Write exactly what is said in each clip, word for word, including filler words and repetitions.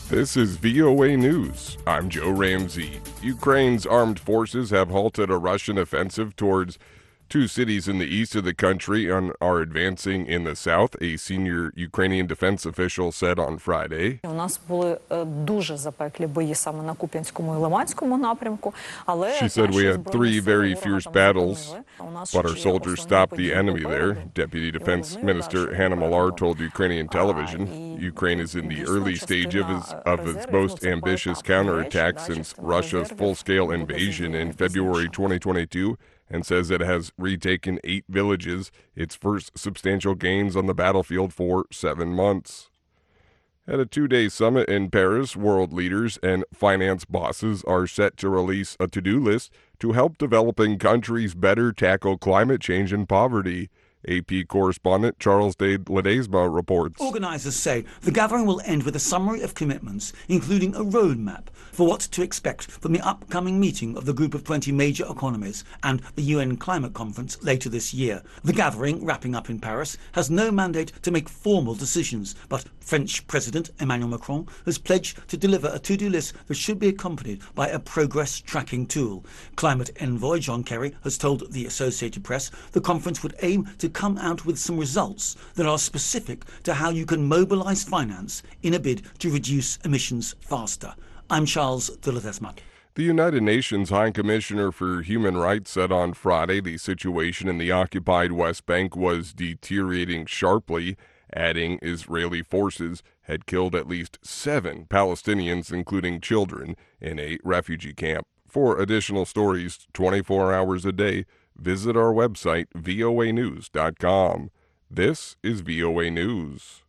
This is V O A News. I'm Joe Ramsey. Ukraine's armed forces have halted a Russian offensive towards two cities in the east of the country and are advancing in the south, a senior Ukrainian defense official said on Friday. У нас були дуже запеклі бої саме на Куп'янському і Лиманському напрямку, але She said we had three very fierce battles, but our soldiers stopped the enemy there. Deputy Defense Minister Hannah Millar told Ukrainian television Ukraine is in the early stage of its, of its most ambitious counterattack since Russia's full-scale invasion in February twenty twenty-two, and says it has retaken eight villages, its first substantial gains on the battlefield for seven months. At a two-day summit in Paris, world leaders and finance bosses are set to release a to-do list to help developing countries better tackle climate change and poverty. A P correspondent Charles de Ledesma reports. Organizers say the gathering will end with a summary of commitments, including a roadmap for what to expect from the upcoming meeting of the Group of twenty major economies and the U N Climate Conference later this year. The gathering, wrapping up in Paris, has no mandate to make formal decisions, but French President Emmanuel Macron has pledged to deliver a to-do list that should be accompanied by a progress tracking tool. Climate envoy John Kerry has told the Associated Press the conference would aim to come out with some results that are specific to how you can mobilize finance in a bid to reduce emissions faster. I'm Charles de Ledesma. The United Nations High Commissioner for Human Rights said on Friday the situation in the occupied West Bank was deteriorating sharply, adding Israeli forces had killed at least seven Palestinians, including children, in a refugee camp. For additional stories twenty-four hours a day, visit our website, V O A news dot com. This is V O A News.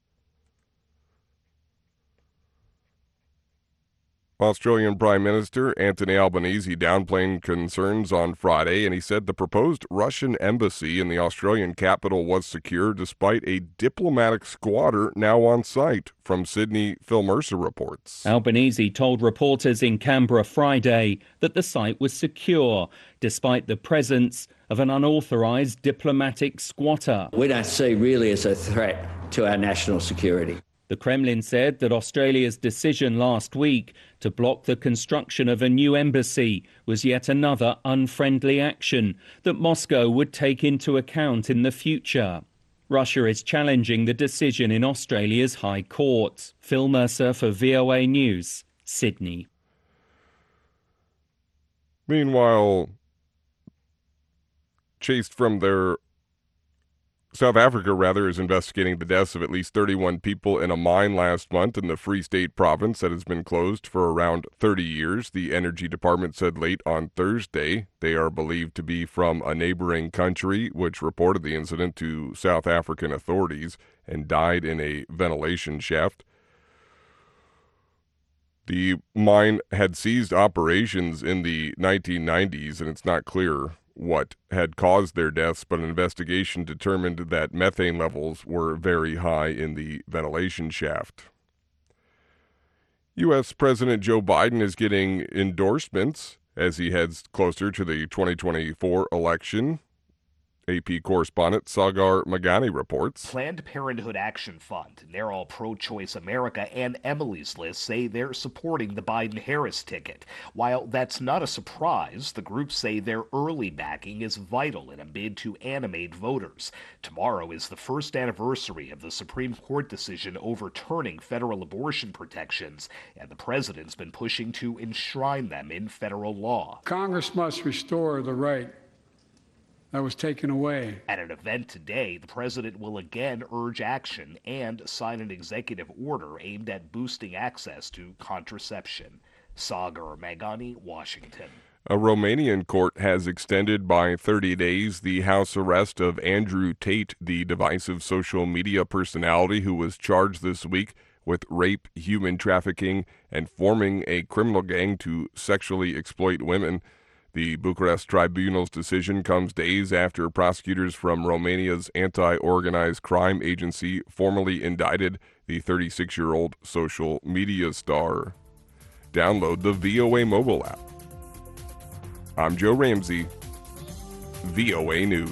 Australian Prime Minister Anthony Albanese downplayed concerns on Friday, and he said the proposed Russian embassy in the Australian capital was secure despite a diplomatic squatter now on site. From Sydney, Phil Mercer reports. Albanese told reporters in Canberra Friday that the site was secure despite the presence of an unauthorised diplomatic squatter. We don't see really as a threat to our national security. The Kremlin said that Australia's decision last week to block the construction of a new embassy was yet another unfriendly action that Moscow would take into account in the future. Russia is challenging the decision in Australia's High Court. Phil Mercer for V O A News, Sydney. Meanwhile, chased from their South Africa, rather, is investigating the deaths of at least thirty-one people in a mine last month in the Free State province that has been closed for around thirty years, the Energy Department said late on Thursday. They are believed to be from a neighboring country, which reported the incident to South African authorities and died in a ventilation shaft. The mine had ceased operations in the nineteen nineties, and it's not clear what had caused their deaths, but an investigation determined that methane levels were very high in the ventilation shaft. U S President Joe Biden is getting endorsements as he heads closer to the twenty twenty-four election. A P correspondent Sagar Magani reports. Planned Parenthood Action Fund, They're All Pro-Choice America, and Emily's List say they're supporting the Biden-Harris ticket. While that's not a surprise, the groups say their early backing is vital in a bid to animate voters. Tomorrow is the first anniversary of the Supreme Court decision overturning federal abortion protections, and the president's been pushing to enshrine them in federal law. Congress must restore the right that was taken away. At an event today, the president will again urge action and sign an executive order aimed at boosting access to contraception. Sagar Magani, Washington. A Romanian court has extended by thirty days the house arrest of Andrew Tate, the divisive social media personality who was charged this week with rape, human trafficking, and forming a criminal gang to sexually exploit women. The Bucharest tribunal's decision comes days after prosecutors from Romania's anti-organized crime agency formally indicted the thirty-six-year-old social media star. Download the V O A mobile app. I'm Joe Ramsey, V O A News.